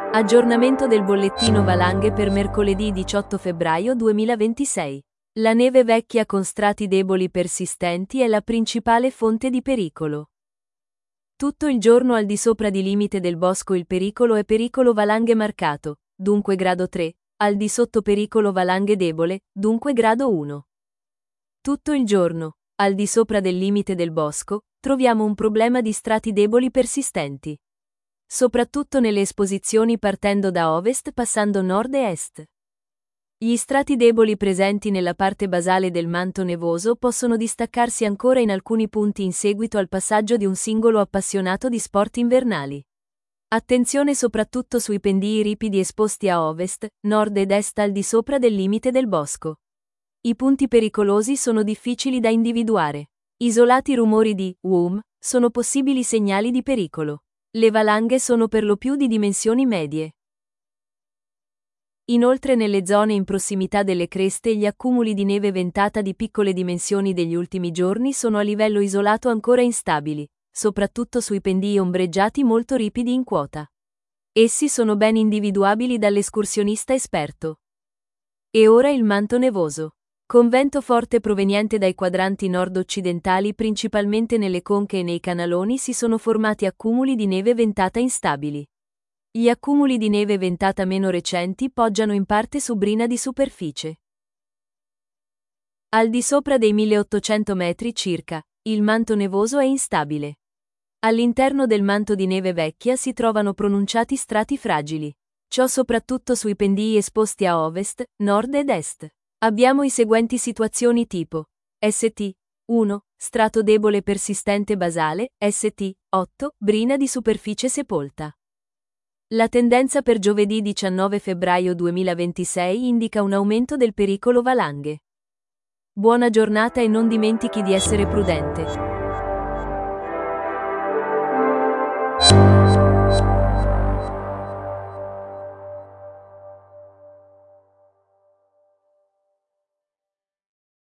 Aggiornamento del bollettino valanghe per mercoledì 18 febbraio 2026. La neve vecchia con strati deboli persistenti è la principale fonte di pericolo. Tutto il giorno al di sopra di limite del bosco il pericolo è pericolo valanghe marcato, dunque grado 3, al di sotto pericolo valanghe debole, dunque grado 1. Tutto il giorno, al di sopra del limite del bosco, troviamo un problema di strati deboli persistenti. Soprattutto nelle esposizioni partendo da ovest passando nord e est. Gli strati deboli presenti nella parte basale del manto nevoso possono distaccarsi ancora in alcuni punti in seguito al passaggio di un singolo appassionato di sport invernali. Attenzione soprattutto sui pendii ripidi esposti a ovest, nord ed est al di sopra del limite del bosco. I punti pericolosi sono difficili da individuare. Isolati rumori di sono possibili segnali di pericolo. Le valanghe sono per lo più di dimensioni medie. Inoltre nelle zone in prossimità delle creste gli accumuli di neve ventata di piccole dimensioni degli ultimi giorni sono a livello isolato ancora instabili, soprattutto sui pendii ombreggiati molto ripidi in quota. Essi sono ben individuabili dall'escursionista esperto. E ora il manto nevoso. Con vento forte proveniente dai quadranti nord-occidentali principalmente nelle conche e nei canaloni si sono formati accumuli di neve ventata instabili. Gli accumuli di neve ventata meno recenti poggiano in parte su brina di superficie. Al di sopra dei 1800 metri circa, il manto nevoso è instabile. All'interno del manto di neve vecchia si trovano pronunciati strati fragili. Ciò soprattutto sui pendii esposti a ovest, nord ed est. Abbiamo i seguenti situazioni tipo ST 1, strato debole persistente basale, ST 8, brina di superficie sepolta. La tendenza per giovedì 19 febbraio 2026 indica un aumento del pericolo valanghe. Buona giornata e non dimentichi di essere prudente.